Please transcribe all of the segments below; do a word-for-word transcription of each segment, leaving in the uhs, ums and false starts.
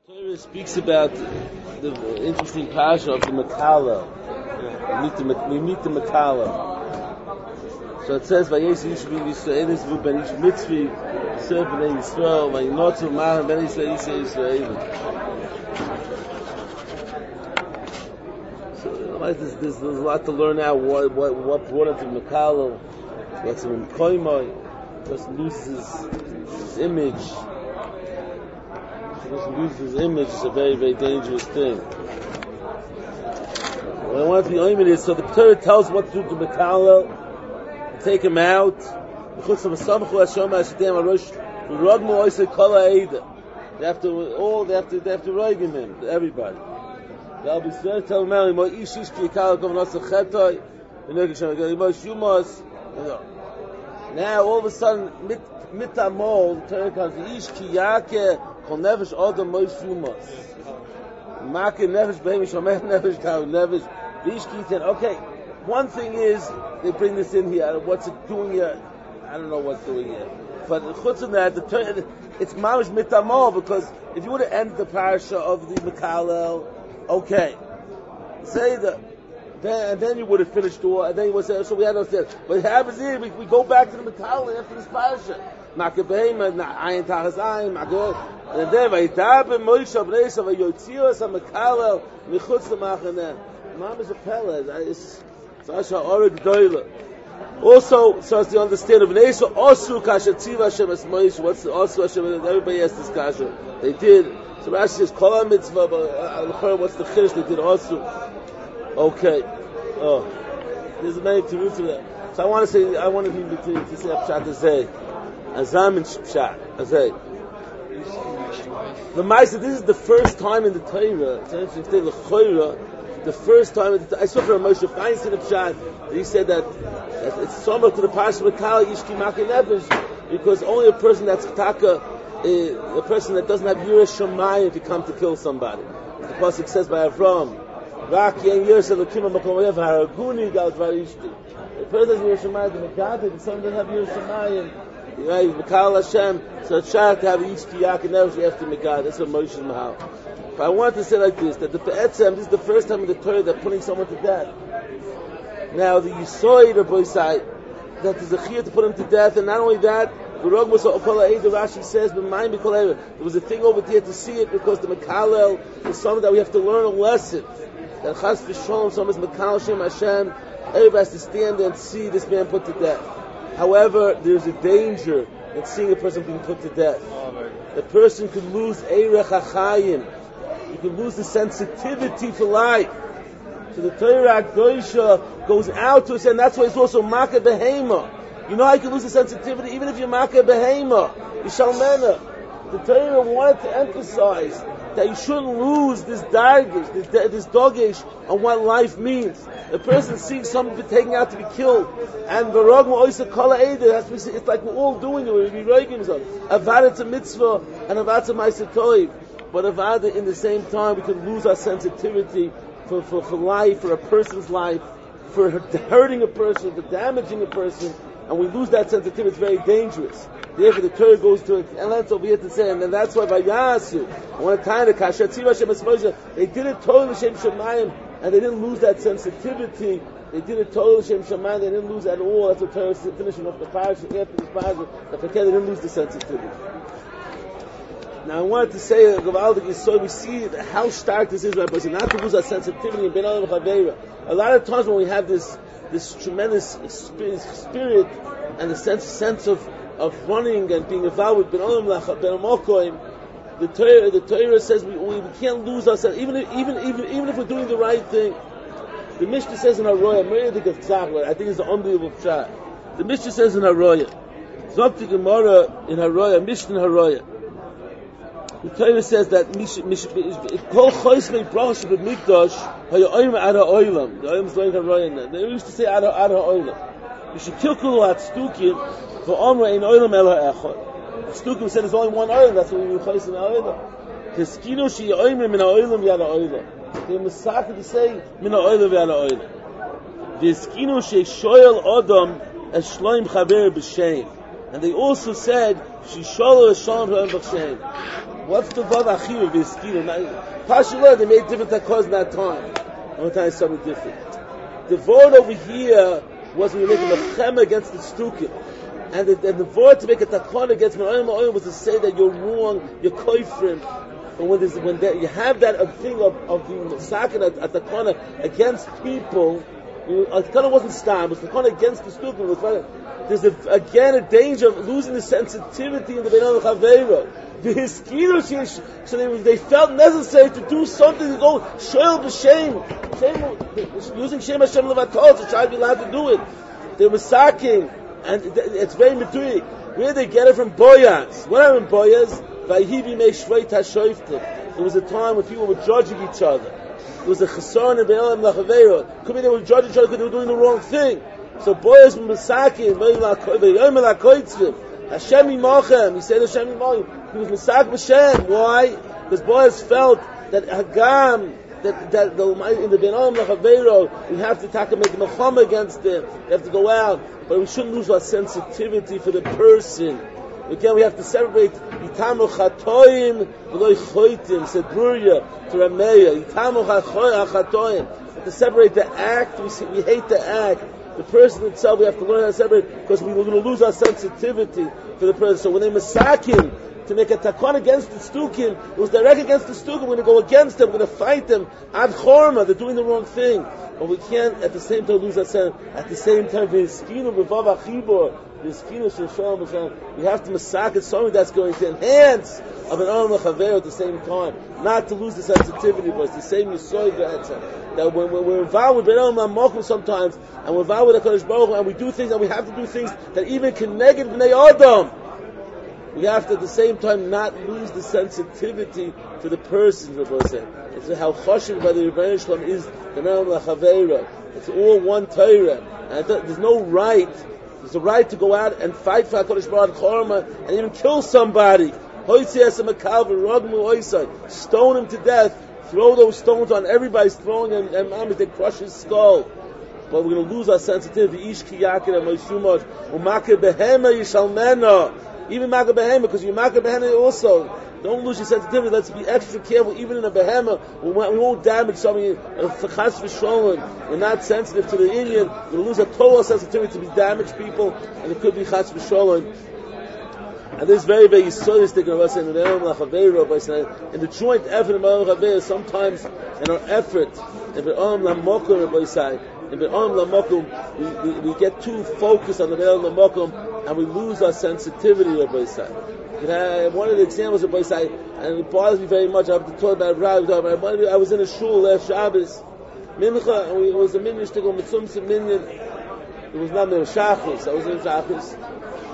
Torah speaks about the interesting passion of the Makala. We meet the, we meet the Makala. So it says, "Vayes Yishvi Yisraelis Vu Ben Ish Mitzvi Serve Ben Yisrael Vayinotzu Mahan Ben Yisrael Yisrael Yisrael." So like there's, there's, there's a lot to learn now. What what what brought him to Makala? What's him in Koimai? Just loses his image. Just loses his image is a very, very dangerous thing. What I want to be oimid is, so the Torah tells what to do to Makala, take him out. They have to, all, they have to, they have to rag him, everybody. They'll be saying, tell him, now all of a sudden, mit, mitamol, the Torah comes, ish kiyake, kol nefesh odom moish shumos. Make nefesh behemish, omeh nefesh tau nefesh. Vishki said, okay, one thing is, they bring this in here, what's it doing here? I don't know what's doing here. But chutz in that, the Torah, it's mamish mitamol, because if you would have ended the parasha of the Mekalel, okay, say that, then, and then you would have finished the war, and then you would say, so we had no sense. But it happens here, we, we go back to the Mekalel after this parasha. Makabeim, ayin tachas ayin, makabeh. And then, vayitabe Moshe b'nei Yisrael, vayotzios ha-Mekalel, michutz l'machaneh. Mom is a pellet. It's such a orig doila. Also, so as to understand, of Bnei Yisrael, osu kasha tziva Hashem es Moshe. What's the osu Hashem? Everybody asked this kasha. They did. So Rashi says, kol ha-mitzvah, but uh, what's the chiddush? They did osu. Okay. Oh. There's many to root to that. So I want to say, I want to be to, to say a pshat azay. Azam and pshat. Azay. The Maisa, this is the first time in the Torah, it's interesting to say, l'choira, the first time, in the, I saw from Moshe Feinstein of pshat, he said that, that it's similar to the Parashat Makala, Yishki Maki Nefesh, because only a person that's taka, a, a person that doesn't have Yiras Shamayim to come to kill somebody. The pasuk says by Avram, Rak yen Yiras Elokim HaMakom Oyev Haraguni Gal Dvar Ishti. A person has Yiras Shamayim to Mekate, but someone doesn't have Yiras Shamayim. Right, Mekal Hashem, so it's shot to have Yishki Yak and Nevesh after Mekal. That's what Moshe Mahal. But I want to say like this, that the Pe'etzem, this is the first time in the Torah they're putting someone to death. Now, the Yisoid or Boisai, that there's a chiyah to put him to death, and not only that, the Rashi says, there was a thing over there to see it, because the Mekalel is something that we have to learn a lesson. That Chas v'Sholom, someone is Mekal Hashem Hashem, everybody has to stand there and see this man put to death. However, there's a danger in seeing a person being put to death. A person could lose Eirech HaChayim. You can lose the sensitivity for life. So the Torah HaKadoshah goes out to us, and that's why it's also Makah Behema. You know how you can lose the sensitivity? Even if you're Makah Behema, Yishalmena. The Torah wanted to emphasize that you shouldn't lose this dargish, this, this dogish on what life means. A person sees someone taken out to be killed, and the rogma oisa kala eder, it's like we're all doing it, we're rewriting himself. Avada to mitzvah, and avada to ma'aseh toiv. But avada, in the same time, we can lose our sensitivity for, for, for life, for a person's life, for hurting a person, for damaging a person, and we lose that sensitivity. It's very dangerous. Therefore, the Torah goes to it, and that's over here to say, and then that's why Vayasu, I want to tie the Kasha Tziva Hashem es Moshe, they did it totally L'Shem Shemayim, and they didn't lose that sensitivity. They did it totally L'Shem Shemayim. They didn't lose at all. That's what Torah is finishing off the parasha after this parasha. That they didn't lose the sensitivity. Now I wanted to say that Gavaldik is so we see how stark this is, right? But not to lose our sensitivity in Ben Adam Chaveira. A lot of times when we have this this tremendous spirit and the sense sense of of running and being involved with Ben Adam Ben Amokoim, the Torah the Torah says we, we we can't lose ourselves even if, even even even if we're doing the right thing. The Mishnah says in Haroya, I think it's an unbelievable shot. The Mishnah says in Haroya, Zokti Gemara in Haroya, Mishnah Haroya. The Torah says that Kol Chois Mei Brach Shebet Mikdash Hayoyim Ad HaOylam. The Oylam is going Haroya. They used to say Ad HaOylam. You should kill Kulu At Stukim for Omra in Oylam Ela Echad. Stukim said there's only one Oylam. That's what we were Chois in Oylam. Keskino She Yoyim Min HaOylam Yad HaOylam. They misaka to say Min HaOylam Yad HaOylam. Keskino She Shoyel Odom Es Shloim Chaver B'Shem. And they also said She Sholo Es Shalom B'Shem. What's the vav achiv v'eskina? Pashula, they made different takas in that time. I'm going to tell you something different. The vote over here was when you make a mechem against the stukim. And the, and the vote to make a takon against Ma'ayim Ma'ayim was to say that you're wrong, you're koifrim. And when, when that, you have that a thing of, of being masakin at, at takon against people, a takon wasn't stam, it was takon against the stukim. There's a, again a danger of losing the sensitivity in the Beinam Chaveira. The hiskinu, so they, they felt necessary to do something to go shoyl b'shem, shame, using shem Hashem levatol to try to be allowed to do it. They were saking, and it's very meduyik. Where they get it from Boyaz? What happened Boyaz? Vayhivi mei shveit hashoiftim. There was a time when people were judging each other. There was a chesaron in Beinam Chaveira. Could be they were judging each other because they were doing the wrong thing. So Boyaz was saking, vayom lakoitzvim. Hashem imachem. He said Hashem imachem. He was Mesak B'Shem. Why? Because Boaz felt that Hagam, that, that the, in the Beinam Chaveiro, we have to take make a mechama against them. We have to go out. But we shouldn't lose our sensitivity for the person. Again, we have to separate Yitamu Chatoim V'loi Choitim, said Bruria to Rameya. Yitamu Chatoim. We have to separate the act. We, see, we hate the act. The person itself, we have to learn how to separate because we, we're going to lose our sensitivity for the person. So when they masakin to make a takon against the stukim, it was direct against the stukim. We're going to go against them. We're going to fight them. Ad chorma, they're doing the wrong thing. But we can't at the same time lose our sense. At the same time, v'eskinu b'vav achibor, v'eskinu sh'shalom b'shalom. We have to masakin something that's going to enhance of an olam l'chaver at the same time, not to lose the sensitivity. But it's the same yisoid that when, when we're involved with Beinam Makom sometimes, and we're involved with HaKadosh Baruch Hu, and we do things, and we have to do things that even can negate Bnei Adam, we have to at the same time not lose the sensitivity to the person. It's how choshev by the Rebbeinu Shalom is the Beinam Chaveira. It's all one Torah, and there's no right. There's a right to go out and fight for HaKadosh Baruch Hu and even kill somebody. Stone him to death. Throw those stones on everybody's throwing and, and um, they crush his skull. But we're going to lose our sensitivity. Ish ki yakir ha-moishumot u'makir behema yishalmena. Even makir behema, because you makir behema also. Don't lose your sensitivity. Let's be extra careful. Even in a behema, we won't, we won't damage something. For chas v'sholem, we're not sensitive to the Indian. We're going to lose our total sensitivity to be damaged people, and it could be chas v'sholem. And this is very, very yisodistic of us in the Beinam Chaveira, in the joint effort of Beinam Chaveira, sometimes in our effort, in Beinam Lamokum, in Beinam Lamokum, we, we, we get too focused on the Beinam Lamokum, and we lose our sensitivity of Boisai. One of the examples of Boisai, and it bothers me very much, I have to talk about it, I was in a shul last Shabbos, Mincha, and it was a minyan shtickle, Mitzumsim minyan, it was not Minyan Shachris, I was in Shachris,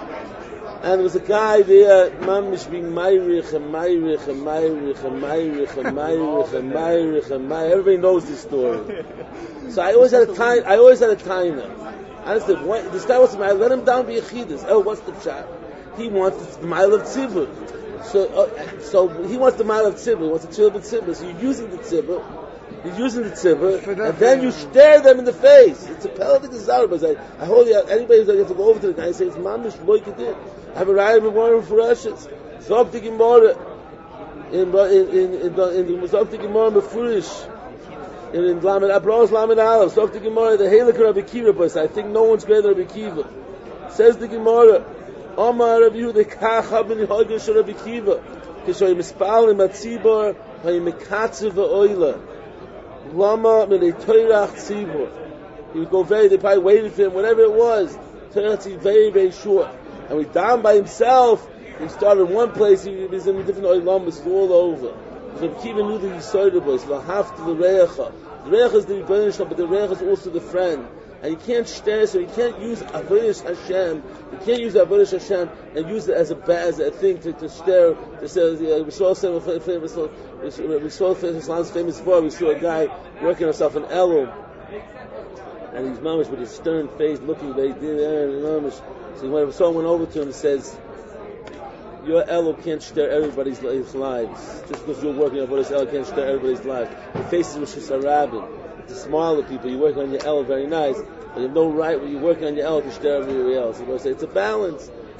and there was a guy there, mamish being mayrich and mayrich and mayrich and mayrich and mayrich and mayrich and mayrich. Everybody knows this story. So I always had a time. I always had a timer. I said, what, this guy wants to let him down be a chidus. Oh, what's the shot? He wants the mile of tzibur. So, uh, so he wants the mile of tzibur. He wants the tzibur tzibur. So you're using the tzibur. You're using the tzibur, and then you stare them in the face. It's a pellet of the but I, I hold you. Anybody who's going to go over to the guy and say, "It's mamish loik it did." I have a raya with one for Russians. Zok the Gemara in in in in the Zok the Gemara Mefurish in in Lamed Abros Lamed Aleph. Zok the Gemara the Heilig Rabbi Kiva, but I think no one's greater than Rabbi Kiva. Says the Gemara, Amar Rabbi Yehuda Kacha ben Yehuda Rabbi Kiva. Kishoy mispal in Matzibar, hay mekatzev oila. Lama milei toirach tzibur. He would go very. They probably waited for him. Whatever it was, turned out to be very very short. And we down by himself. He started in one place. He was in a different oilamas all over. So Kiva knew that he started the place. Lahafta the reacha. The reacha is the rebbeinu, but the reacha is also the friend. And you can't stare, so you can't use avodas Hashem. You can't use avodas Hashem and use it as a as a thing to, to stare. To say, we saw some we saw Islam's famous boy. We saw a guy working himself in Elul, and he's mamish with his stern face, looking very there and mamish. So when someone went over to him and says, "Your Elul can't stare everybody's lives. Just because you're working on avodas Elul can't stare everybody's lives. Your face is with Shisarabin. To smile at people, you're working on your L very nice, but you have no right when you're working on your L to stare everybody else. You're going to say it's a balance.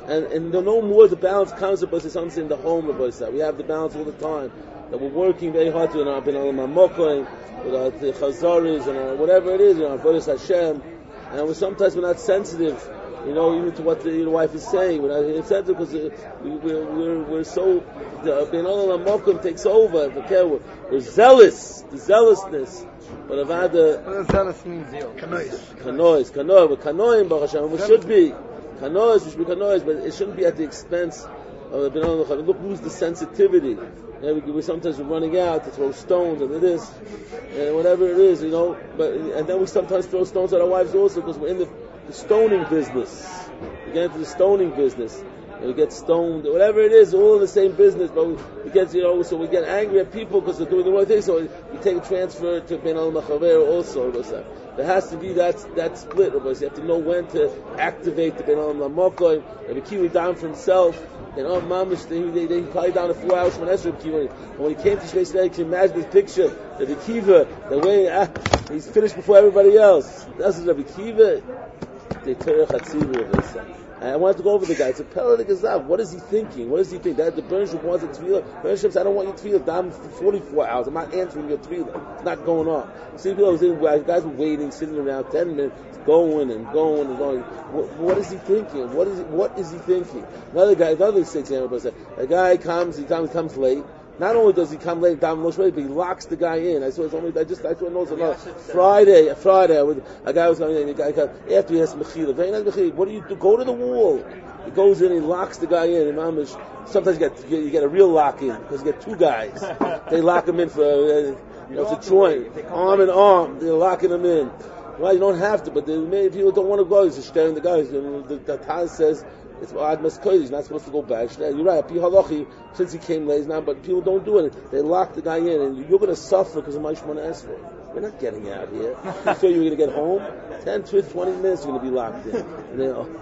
And and no more the balance comes to us. It's something in the home of us. We have the balance all the time. That we're working very hard to in our bin al mamokoim, with our chazaris and our whatever it is, you know, our avodas Hashem. And we sometimes we're not sensitive, you know, even to what the, your wife is saying. We're not sensitive because we, we're, we're, we're so, the bin al mamokoim takes over. We're, we're zealous, the zealousness. But I've had the... What does zealous mean? Kanois. Kanois, kanois. We're kanoim, Baruch Hashem. We should be. Kanois, we should be kanois, but it shouldn't be at the expense of the bin al mamokoim. Look, lose the sensitivity. Yeah, we, we sometimes we're running out to throw stones and this and whatever it is, you know. But and then we sometimes throw stones at our wives also because we're in the, the stoning business. We get into the stoning business and we get stoned, whatever it is, all in the same business. But we, we get, you know, so we get angry at people because they're doing the wrong thing. So we take a transfer to Ben Al Machaver also. There has to be that that split. You have to know when to activate the Ben Al Mamokoim. And Kiwi down for himself. You know, Mamish, they, they, they probably down to four hours from Esrog Kiva. And when he came to Shmei Yisrael, can you imagine this picture? The Rabbi Kiva, the way ah, he's finished before everybody else. That's Rabbi Kiva. They Torah Chatzivah of this. I wanted to go over the guy. It's a Pella de Gazav. What is he thinking? What does he think? That the Bernship wants a tefillah. Bernship says, I don't want your tefillah down for forty-four hours. I'm not answering your tefillah. It's not going on. See, people, guys were waiting, sitting around ten minutes, going and going and going. What, what is he thinking? What is he, what is he thinking? Another guy, another six example said, a guy comes, he comes, he comes late. Not only does he come late down Moshe, but he locks the guy in. I saw it's only I just I saw it knows about Friday. A Friday, with a guy was coming in. The guy comes, after he has mechila, very nice mechila. What do you do? Go to the wall. He goes in, he locks the guy in. And Mamish, sometimes you get you get a real lock in because you get two guys. They lock him in for uh, you know it's a joint, arm in arm. They're locking him in. Well, you don't have to, but the, many people don't want to go. He's just staring the guys. The, the, the Taz says. It's Ad Maskoy, he's not supposed to go back. You're right, Pi Halachi, since he came late, now, but people don't do it. They lock the guy in, and you're going to suffer because of Maishmon Esrei. We're not getting out here. You thought you were going to get home? ten, fifteen, twenty minutes, you're going to be locked in. And then, oh,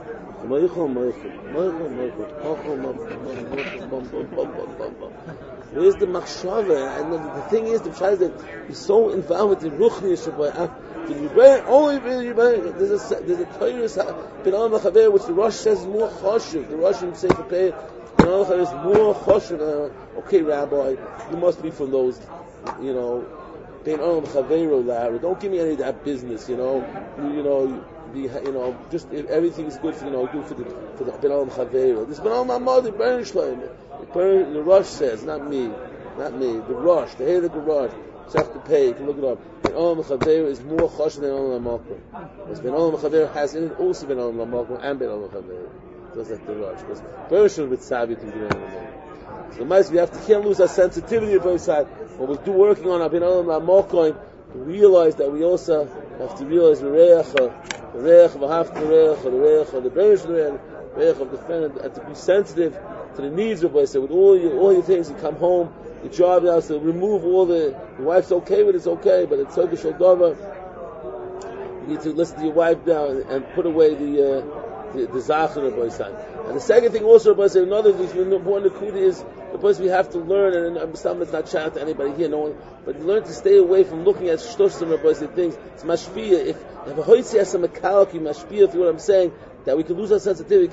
where's the machshava? And the, the thing is, the child that he's so involved with the ruchni. Only there's a there's a Torah bin Al Machaver which the Rosh says is more choshev. The Rosh in Sefer Pei bin Al Machaver is more choshev. Okay, Rabbi, you must be from those, you know, bin Al Machaver Larry. Don't give me any of that business, you know. You, you know, the, you know, just if everything is good for you know, do for the for the bin Al Machaver. This bin Al Mamad Bern Shleim. The Rosh says, not me, not me. The Rosh, the head of the Rosh. Have to pay. You can look it up. Ben Olam Chaver is more chosh than Olam Makom. Because Ben Olam Chaver has in it also Ben Olam Makom and Ben Olam Chaver. Just like the Rosh. Because person with savvy to Ben Olam Makom. So, mice we have to can't lose our sensitivity of both sides. When we're do working on our Ben Olam Makom, we realize that we also have to realize the reach, the reich, the half the reich, the reich, the berish the reich of the friend, and to be sensitive to the needs of both sides. With all your all your things, you come home. The job now is to remove all the, the wife's okay with it, it's okay, but it's Tzedek Shaldova. You need to listen to your wife now and, and put away the uh, the, the Zachar of Boisan. And the second thing also, Boisan, another important Nakuda is the person we have to learn, and I'm not not shout out to anybody here, no one, but learn to stay away from looking at Shtoshim of Boisan things. It's Mashpia. If if a Hoitzi has some Makalki, Mashpia, through what I'm saying, that we can lose our sensitivity.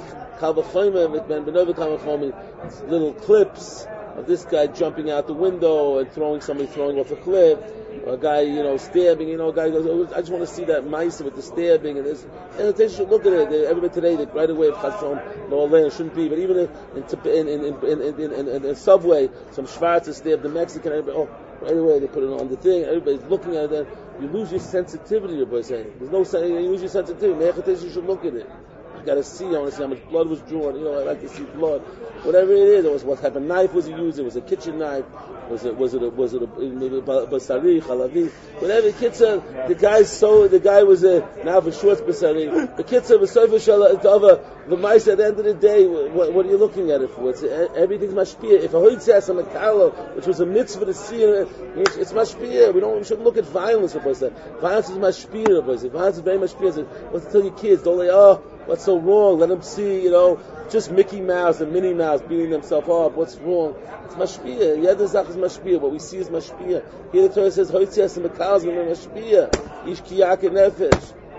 Little clips of this guy jumping out the window and throwing somebody throwing off a cliff, or a guy, you know, stabbing, you know, a guy goes, oh, I just want to see that mice with the stabbing and this. And they should look at it. They, everybody today, they, right away, Chashon, no, it shouldn't be, but even in in in in in, in, in, in Subway, some Schwarzer stabbed the Mexican, everybody, oh, right away they put it on the thing, everybody's looking at it, you lose your sensitivity, everybody's saying. There's no sense, you lose your sensitivity. You should look at it. I got to see, I want to see how much blood was drawn, you know, I like to see blood. Whatever it is, it was what type of knife was he using, was it a kitchen knife, was it, was it a, was it a, basari, chalavi, whatever, kitzer, the guy so, the guy was a, now for short basari, the kitzer was so for shalava, the mice at the end of the day, what, what are you looking at it for? It's, everything's mashpia. If a hoitzas and a kalo, which was a mitzvah to see, it's mashpia. We don't, we shouldn't look at violence for that. Violence is mashpia, violence is very mashpia. What to tell your kids, don't they, oh, what's so wrong? Let them see, you know, just Mickey Mouse and Minnie Mouse beating themselves up. What's wrong? It's mashpia. Yeah, the zach is mashpia. What we see is mashpia. Here the Torah says, "Hoitzias and Mekals and mashpia. Ish kiyak nefesh."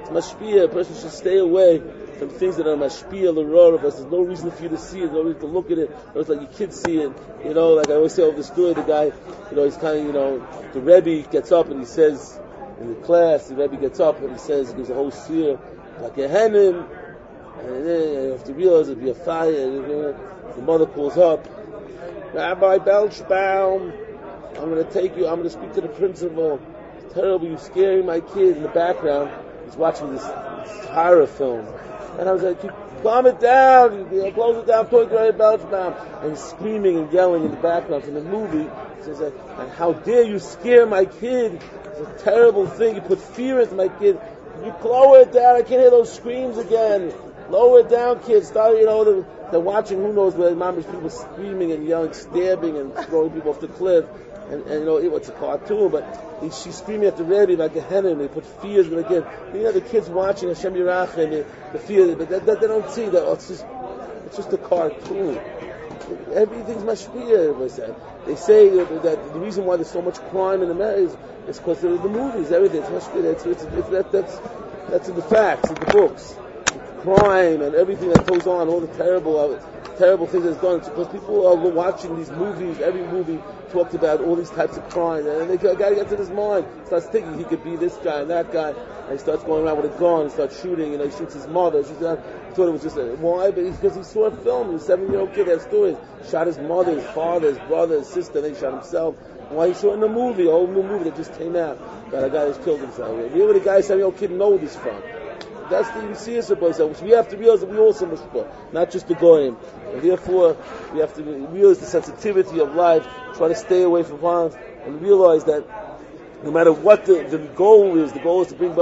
It's mashpia. A person should stay away from things that are mashpia l'ror. There's no reason for you to see it, no reason to look at it. It's like your kids see it. You know, like I always say over the story, the guy, you know, he's kind of, you know, the Rebbe gets up and he says, in the class, the Rebbe gets up and he says, he gives a whole seer, like a henim, and then you have to realize it'll be a fire, and you know, the mother calls up, Rabbi Belchbaum, I'm going to take you, I'm going to speak to the principal. It's terrible, you're scaring my kid. In the background, he's watching this, this horror film. And I was like, calm it down, you know, close it down, talk to Rabbi Belchbaum. And he's screaming and yelling in the background from the movie. He says, and how dare you scare my kid? It's a terrible thing. You put fear into my kid. You lower it down. I can't hear those screams again. Lower it down, kids. Start, you know, they're, they're watching, who knows where, mom, people screaming and yelling, stabbing and throwing people off the cliff. And, and you know, it's a cartoon, but he, she's screaming at the Rebbe like a hen, and they put fears in the kid. You know, the kids watching Hashem Yirach and the, the fear, but that, that, they don't see that. Oh, it's just, it's just a cartoon. Everything's mashpia. They say that the reason why there's so much crime in America is because of the movies. Everything. It's mashpia. It's, it's, it's, that, that's that's in the facts, in the books. Crime and everything that goes on, all the terrible, uh, terrible things that's done. It's because people are watching these movies. Every movie talked about all these types of crime, and they got to get to his mind. Starts thinking he could be this guy and that guy, and he starts going around with a gun and starts shooting. You know, he shoots his mother. Shoots her. He thought it was just a, why? But because he saw a film. He was a seven-year-old kid that had stories. Shot his mother, his father, his brother, his sister. Then he shot himself. Why he saw it in a movie, a whole new movie that just came out about a guy that's killed himself. Where would a guy, seven-year-old kid, know this from? That's the see us about which we have to realize that we also must go, not just the goyim. And therefore, we have to realize the sensitivity of life, try to stay away from violence, and realize that no matter what the, the goal is, the goal is to bring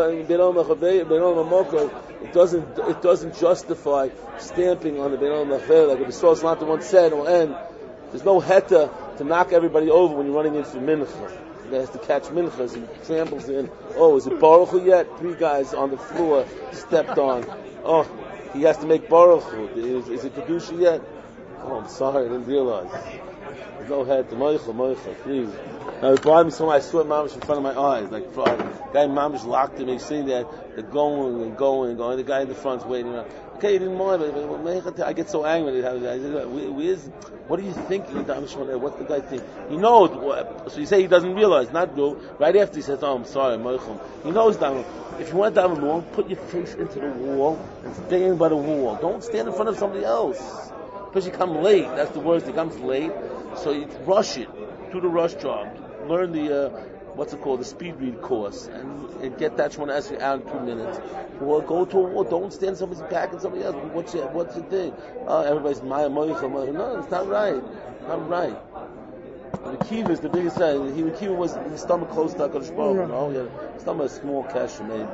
it doesn't it doesn't justify stamping on the Ben Olam Lachaver. Like the Yisrael Salanta once said, it will end. There's no heta to knock everybody over when you're running in for mincha. The guy has to catch minchas and tramples in. Oh, is it Baruch Hu yet? Three guys on the floor stepped on. Oh, he has to make Baruch Hu. Is, is it Kedusha yet? Oh, I'm sorry, I didn't realize. There's no head to Moicha, Moicha, please. Now, it bothered me so much, I saw it mamish in front of my eyes. Like, the guy mamish locked him, he's sitting there, they're going and going and going. The guy in the front's waiting around. Okay, he didn't mind, but I get so angry. I said, where's, what are you thinking? What's the guy think? He knows. So you say he doesn't realize, not do. Right after he says, oh, I'm sorry, Moichum. He knows down. If you want down long, put your face into the wall and stand by the wall. Don't stand in front of somebody else. Because you come late. That's the worst. He comes late. So you rush it. Do the rush job. Learn the, uh, what's it called, the speed read course, and, and get that one answer out in two minutes. Or go to a wall. Don't stand in somebody's back and somebody else. What's your, what's your thing? Uh, everybody's Maya Moicha, Moicha. No, it's not right. Not right. The Kiva is the biggest thing. He, the Kiva was his stomach close to HaKadosh Baruch Hu. No, yeah, his stomach a small cash maybe.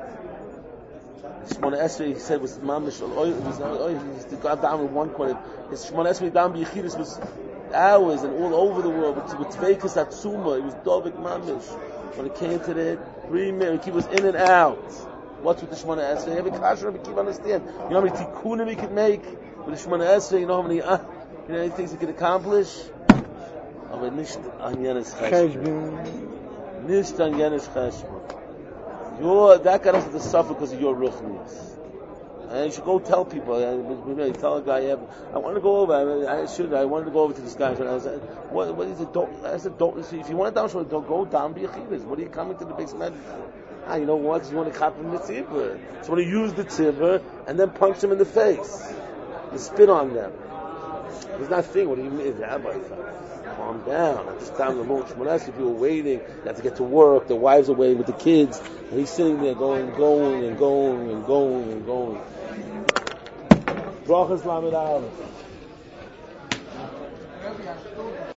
Shmona Esrei, he said, was mamish. He used to go down in one corner. His Shmona Esrei down b'Yechidus was hours and all over the world. With, with Tveikas Atzuma, it was Dovik mamish. When it came to that, three minutes, he was in and out. What's with the Shmona Esrei? Every kasher we keep understand. You know how many tikkunim he could make with the Shmona Esrei? You know how many, uh, you know, any things he could accomplish? Aber nicht an jenes Cheshbon. Nicht an jenes Cheshbon. You're, that guy doesn't have to suffer because of your ruchnius. And you should go tell people. I tell a guy, yeah, I want to go over. I, mean, I should. I wanted to go over to this guy. I said, "What? What is it? Don't." I said, "Don't." If you want to down, don't go down. Be a chivas. What are you coming to the basement? Ah, you know what? Because you want to copy the tzibur. So when you use the tzibur and then punch them in the face, you spit on them. He's not thinking. What do you mean, Rabbi? Calm down. I'm just down the launch. When I see people waiting, they have to get to work. Their wives are waiting with the kids, and he's sitting there going, going, and going, and going, and going. Brachas Lamed Aleph.